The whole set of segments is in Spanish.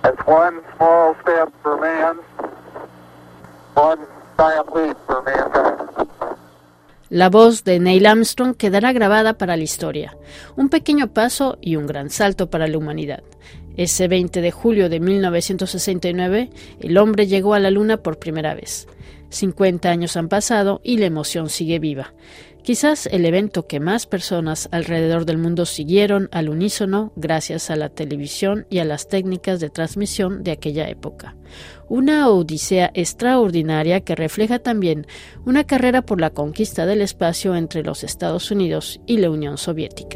It's one small step for man, one giant leap for mankind. La voz de Neil Armstrong quedará grabada para la historia. Un pequeño paso y un gran salto para la humanidad. Ese 20 de julio de 1969, el hombre llegó a la Luna por primera vez. 50 años han pasado y la emoción sigue viva. Quizás el evento que más personas alrededor del mundo siguieron al unísono gracias a la televisión y a las técnicas de transmisión de aquella época. Una odisea extraordinaria que refleja también una carrera por la conquista del espacio entre los Estados Unidos y la Unión Soviética.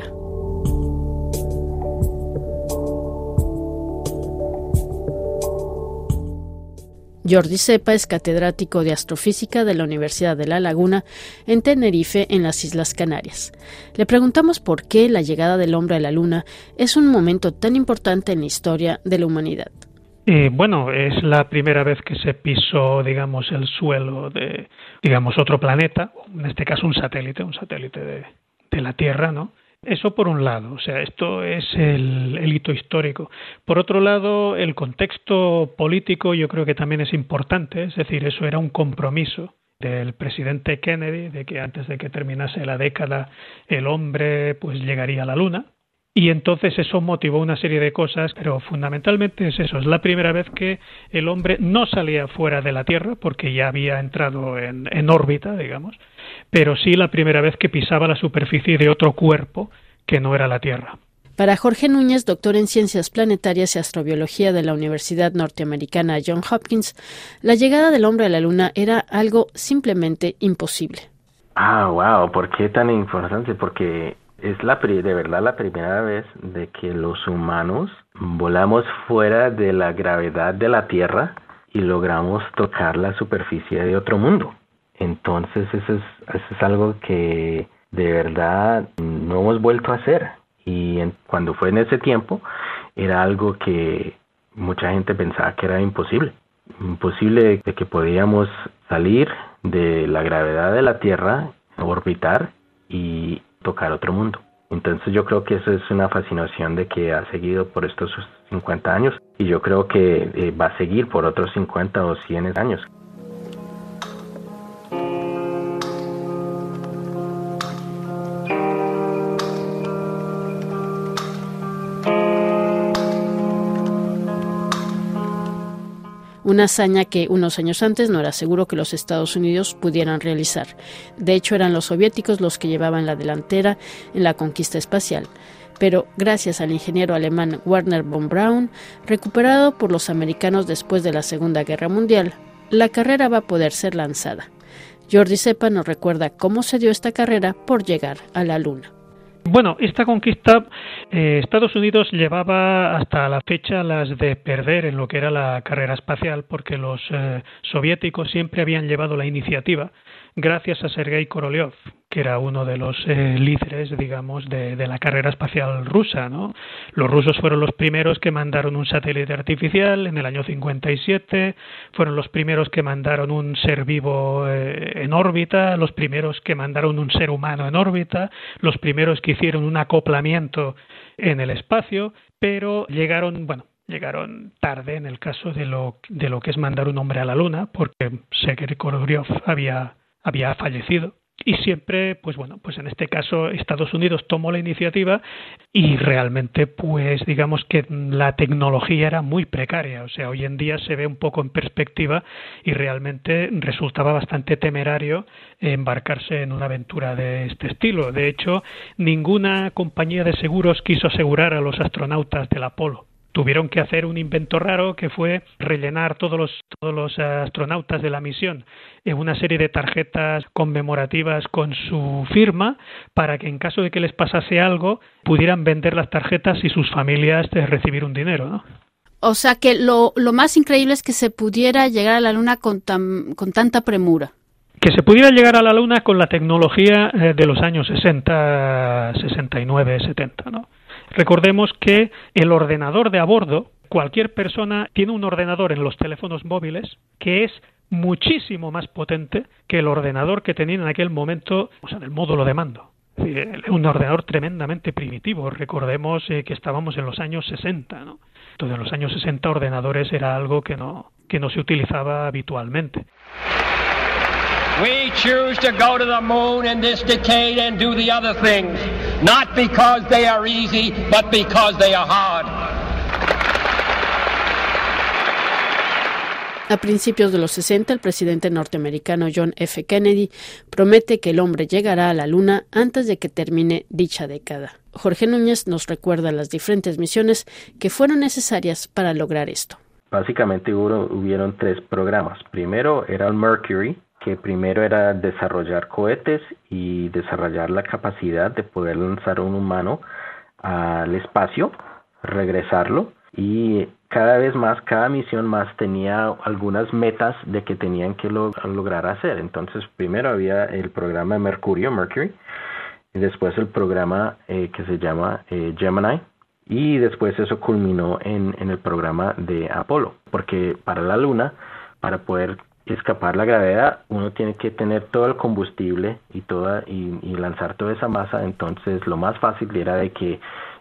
Jordi Sepa es catedrático de astrofísica de la Universidad de La Laguna en Tenerife, en las Islas Canarias. Le preguntamos por qué la llegada del hombre a la Luna es un momento tan importante en la historia de la humanidad. Bueno, es la primera vez que se pisó, digamos, el suelo de, digamos, otro planeta, en este caso un satélite de la Tierra, ¿no? Eso por un lado, o sea, esto es el hito histórico. Por otro lado, el contexto político yo creo que también es importante, es decir, eso era un compromiso del presidente Kennedy de que antes de que terminase la década el hombre pues llegaría a la Luna. Y entonces eso motivó una serie de cosas, pero fundamentalmente es eso, es la primera vez que el hombre no salía fuera de la Tierra, porque ya había entrado en órbita, digamos, pero sí la primera vez que pisaba la superficie de otro cuerpo que no era la Tierra. Para Jorge Núñez, doctor en Ciencias Planetarias y Astrobiología de la Universidad Norteamericana Johns Hopkins, la llegada del hombre a la Luna era algo simplemente imposible. Wow, ¿por qué tan importante? Porque es de verdad la primera vez de que los humanos volamos fuera de la gravedad de la Tierra y logramos tocar la superficie de otro mundo. Entonces eso es algo que de verdad no hemos vuelto a hacer. Y cuando fue en ese tiempo era algo que mucha gente pensaba que era imposible. Imposible de que podíamos salir de la gravedad de la Tierra, orbitar y tocar otro mundo. Entonces yo creo que eso es una fascinación de que ha seguido por estos 50 años y yo creo que va a seguir por otros 50 o 100 años. Una hazaña que unos años antes no era seguro que los Estados Unidos pudieran realizar. De hecho, eran los soviéticos los que llevaban la delantera en la conquista espacial. Pero gracias al ingeniero alemán Wernher von Braun, recuperado por los americanos después de la Segunda Guerra Mundial, la carrera va a poder ser lanzada. Jordi Sepa nos recuerda cómo se dio esta carrera por llegar a la Luna. Bueno, esta conquista Estados Unidos llevaba hasta la fecha las de perder en lo que era la carrera espacial, porque los soviéticos siempre habían llevado la iniciativa gracias a Sergei Korolev, que era uno de los líderes, digamos, de la carrera espacial rusa, ¿no? Los rusos fueron los primeros que mandaron un satélite artificial en el año 57, fueron los primeros que mandaron un ser vivo en órbita, los primeros que mandaron un ser humano en órbita, los primeros que hicieron un acoplamiento en el espacio, pero llegaron tarde en el caso de lo que es mandar un hombre a la Luna, porque Sergei Korolev había fallecido. Y siempre, pues en este caso Estados Unidos tomó la iniciativa y realmente, pues digamos que la tecnología era muy precaria. O sea, hoy en día se ve un poco en perspectiva y realmente resultaba bastante temerario embarcarse en una aventura de este estilo. De hecho, ninguna compañía de seguros quiso asegurar a los astronautas del Apolo. Tuvieron que hacer un invento raro que fue rellenar todos los astronautas de la misión en una serie de tarjetas conmemorativas con su firma para que en caso de que les pasase algo pudieran vender las tarjetas y sus familias recibir un dinero, ¿no? O sea que lo más increíble es que se pudiera llegar a la Luna con tanta premura. Que se pudiera llegar a la Luna con la tecnología de los años 60, 69, 70, ¿no? Recordemos que el ordenador de a bordo, cualquier persona tiene un ordenador en los teléfonos móviles que es muchísimo más potente que el ordenador que tenían en aquel momento, o sea, del módulo de mando. Un ordenador tremendamente primitivo. Recordemos que estábamos en los años 60, ¿no? Entonces, en los años 60 ordenadores era algo que no se utilizaba habitualmente. We choose to go to the moon in this decade and do the other things, not because they are easy, but because they are hard. A principios de los 60, el presidente norteamericano John F. Kennedy promete que el hombre llegará a la Luna antes de que termine dicha década. Jorge Núñez nos recuerda las diferentes misiones que fueron necesarias para lograr esto. Básicamente hubieron 3 programas. Primero era el Mercury, que primero era desarrollar cohetes y desarrollar la capacidad de poder lanzar un humano al espacio, regresarlo, y cada vez más, cada misión más tenía algunas metas de que tenían que lograr hacer. Entonces, primero había el programa Mercury, y después el programa que se llama Gemini, y después eso culminó en el programa de Apolo, porque para la Luna, para poder escapar la gravedad, uno tiene que tener todo el combustible y lanzar toda esa masa. Entonces, lo más fácil era de que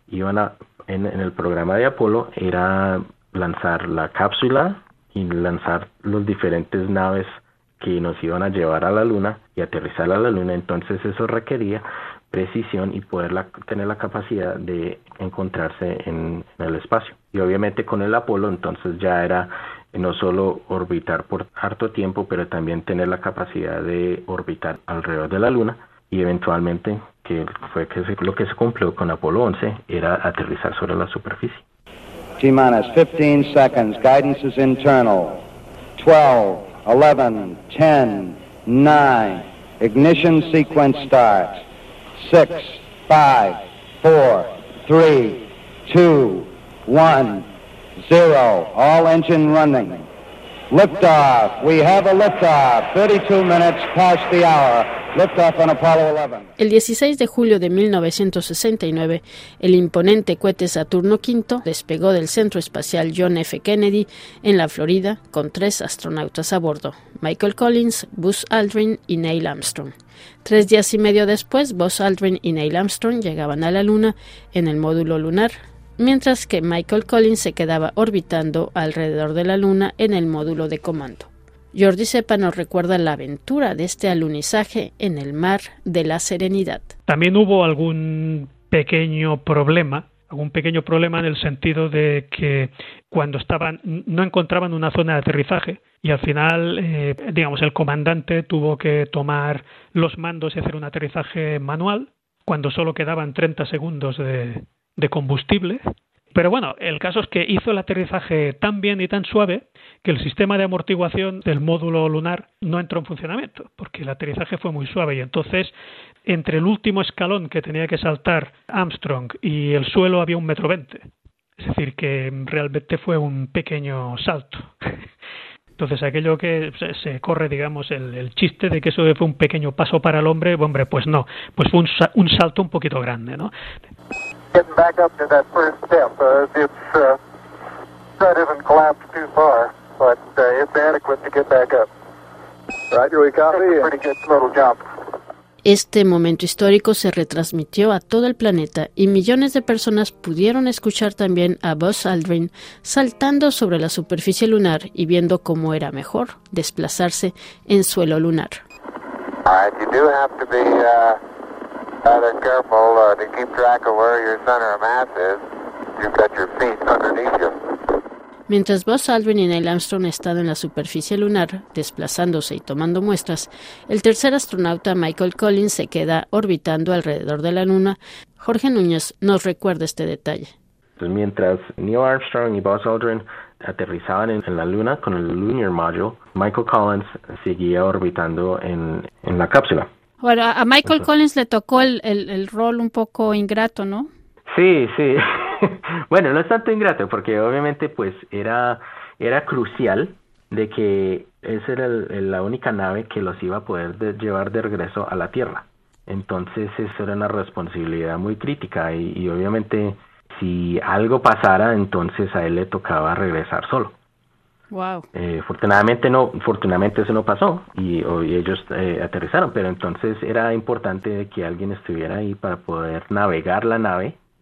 en el programa de Apolo era lanzar la cápsula y lanzar los diferentes naves que nos iban a llevar a la Luna y aterrizar a la Luna. Entonces eso requería precisión y poder tener la capacidad de encontrarse en el espacio. Y obviamente con el Apolo entonces ya era no solo orbitar por harto tiempo, pero también tener la capacidad de orbitar alrededor de la Luna, y eventualmente, lo que se cumplió con Apolo 11, era aterrizar sobre la superficie. T-minus 15 seconds. Guidance is internal. 12, 11, 10, 9. Ignition sequence starts. 6, 5, 4, 3, 2, 1, 0. All engine running. Liftoff. We have a liftoff. 32 minutes past the hour. Liftoff on Apollo 11. El 16 de julio de 1969, el imponente cohete Saturno V despegó del Centro Espacial John F. Kennedy en la Florida con 3 astronautas a bordo: Michael Collins, Buzz Aldrin y Neil Armstrong. 3 días y medio después, Buzz Aldrin y Neil Armstrong llegaban a la Luna en el módulo lunar, mientras que Michael Collins se quedaba orbitando alrededor de la Luna en el módulo de comando. Jordi Cepa nos recuerda la aventura de este alunizaje en el mar de la Serenidad. También hubo algún pequeño problema en el sentido de que cuando no encontraban una zona de aterrizaje, y al final, el comandante tuvo que tomar los mandos y hacer un aterrizaje manual cuando solo quedaban 30 segundos de combustible. Pero bueno, el caso es que hizo el aterrizaje tan bien y tan suave que el sistema de amortiguación del módulo lunar no entró en funcionamiento, porque el aterrizaje fue muy suave, y entonces entre el último escalón que tenía que saltar Armstrong y el suelo había 1,20 m. Es decir, que realmente fue un pequeño salto. Entonces aquello que se corre, digamos, el chiste de que eso fue un pequeño paso para el hombre, pues no, pues fue un salto un poquito grande, ¿no? Getting back up to that first step, that isn't collapsed too far, but it's adequate to get back up. Roger, we copy. It's a pretty good little jump. Este momento histórico se retransmitió a todo el planeta y millones de personas pudieron escuchar también a Buzz Aldrin saltando sobre la superficie lunar y viendo cómo era mejor desplazarse en suelo lunar. All right, you do have to be rather careful to keep track of where your center of mass is. You've got your feet underneath you. Mientras Buzz Aldrin y Neil Armstrong están en la superficie lunar, desplazándose y tomando muestras, el tercer astronauta, Michael Collins, se queda orbitando alrededor de la Luna. Jorge Núñez nos recuerda este detalle. Mientras Neil Armstrong y Buzz Aldrin aterrizaban en la Luna con el Lunar Module, Michael Collins seguía orbitando en la cápsula. Bueno, a Michael Collins le tocó el rol un poco ingrato, ¿no? Sí. Bueno, no es tanto ingrato, porque obviamente pues era crucial de que esa era la única nave que los iba a poder llevar de regreso a la Tierra. Entonces eso era una responsabilidad muy crítica y obviamente si algo pasara, entonces a él le tocaba regresar solo. Wow. Afortunadamente eso no pasó y ellos aterrizaron, pero entonces era importante que alguien estuviera ahí para poder navegar la nave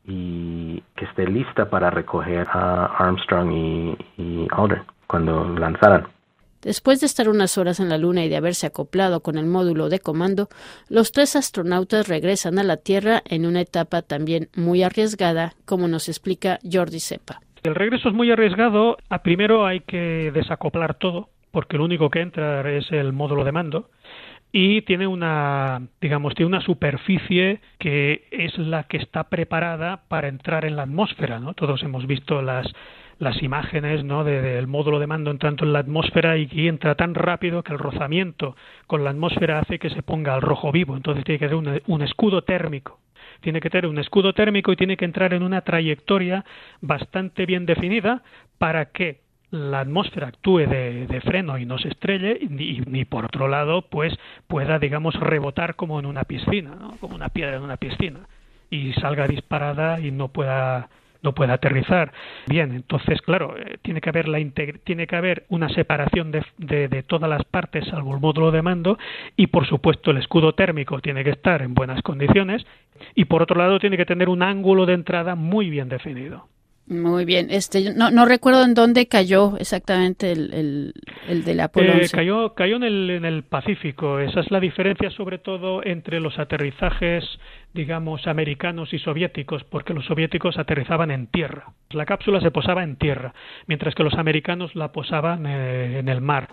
y que esté lista para recoger a Armstrong y Aldrin cuando lanzaran. Después de estar unas horas en la Luna y de haberse acoplado con el módulo de comando, los 3 astronautas regresan a la Tierra en una etapa también muy arriesgada, como nos explica Jordi Sepa. El regreso es muy arriesgado. Primero hay que desacoplar todo, porque lo único que entra es el módulo de mando. Y tiene una superficie que es la que está preparada para entrar en la atmósfera, ¿no? Todos hemos visto las imágenes, ¿no?, del módulo de mando entrando en la atmósfera y entra tan rápido que el rozamiento con la atmósfera hace que se ponga al rojo vivo. Entonces tiene que tener un escudo térmico. Tiene que tener un escudo térmico y tiene que entrar en una trayectoria bastante bien definida para que la atmósfera actúe de freno y no se estrelle, ni por otro lado pues pueda, digamos, rebotar como en una piscina, ¿no?, como una piedra en una piscina, y salga disparada y no pueda aterrizar. Bien, entonces claro, tiene que haber una separación de todas las partes salvo el módulo de mando, y por supuesto el escudo térmico tiene que estar en buenas condiciones, y por otro lado tiene que tener un ángulo de entrada muy bien definido. Muy bien. No recuerdo en dónde cayó exactamente el del Apolo 11. Cayó en el Pacífico. Esa es la diferencia, sobre todo, entre los aterrizajes, digamos, americanos y soviéticos, porque los soviéticos aterrizaban en tierra. La cápsula se posaba en tierra, mientras que los americanos la posaban en el mar.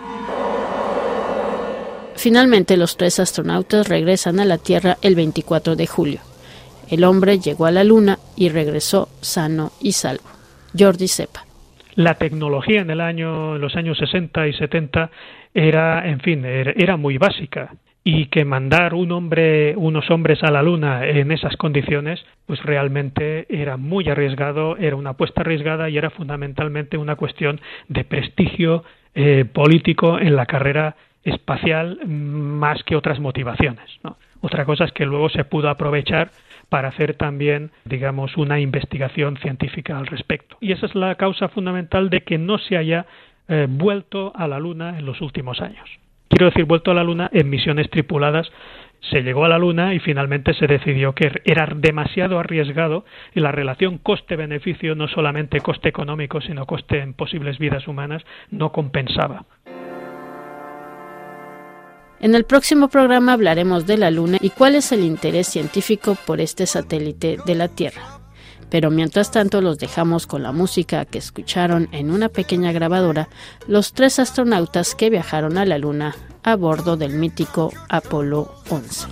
Finalmente, los 3 astronautas regresan a la Tierra el 24 de julio. El hombre llegó a la Luna y regresó sano y salvo. Jordi Sepa. La tecnología en los años 60 y 70 era muy básica, y que mandar unos hombres a la Luna en esas condiciones, pues realmente era muy arriesgado, era una apuesta arriesgada y era fundamentalmente una cuestión de prestigio político en la carrera espacial, más que otras motivaciones, ¿no? Otra cosa es que luego se pudo aprovechar para hacer también, digamos, una investigación científica al respecto. Y esa es la causa fundamental de que no se haya vuelto a la Luna en los últimos años. Quiero decir, vuelto a la Luna en misiones tripuladas. Se llegó a la Luna y finalmente se decidió que era demasiado arriesgado, y la relación coste-beneficio, no solamente coste económico, sino coste en posibles vidas humanas, no compensaba. En el próximo programa hablaremos de la Luna y cuál es el interés científico por este satélite de la Tierra. Pero mientras tanto los dejamos con la música que escucharon en una pequeña grabadora los 3 astronautas que viajaron a la Luna a bordo del mítico Apolo 11.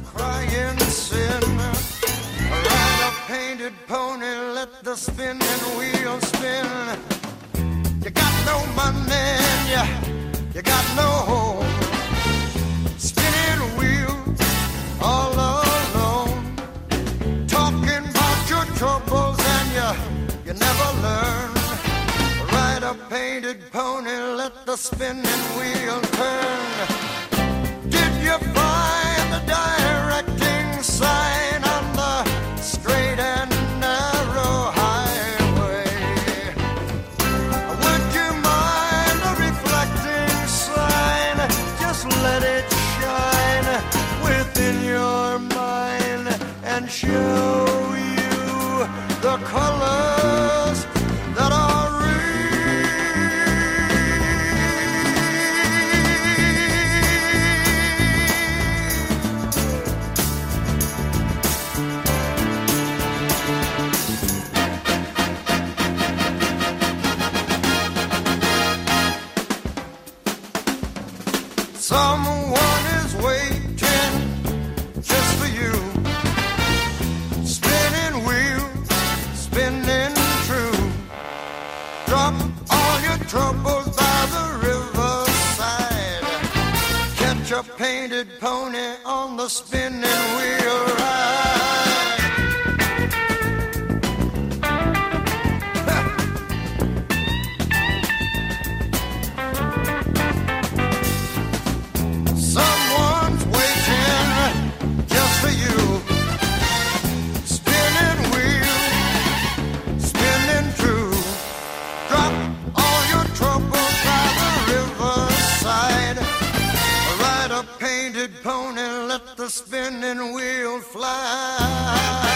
Spinning wheels all alone, talking about your troubles and you never learn. Ride a painted pony, let the spinning wheel turn. Did you find the directing sign on the straight and narrow highway? Would you mind the reflecting sign? Just let it within your mind and show you the colors that are real. Someone is waiting just for you. Spinning wheels, spinning true. Drop all your troubles by the riverside. Catch a painted pony on the spinning wheel ride. Someone's waiting just for you. Spinning wheel, spinning true. Drop all your troubles by the riverside. Ride a painted pony, let the spinning wheel fly.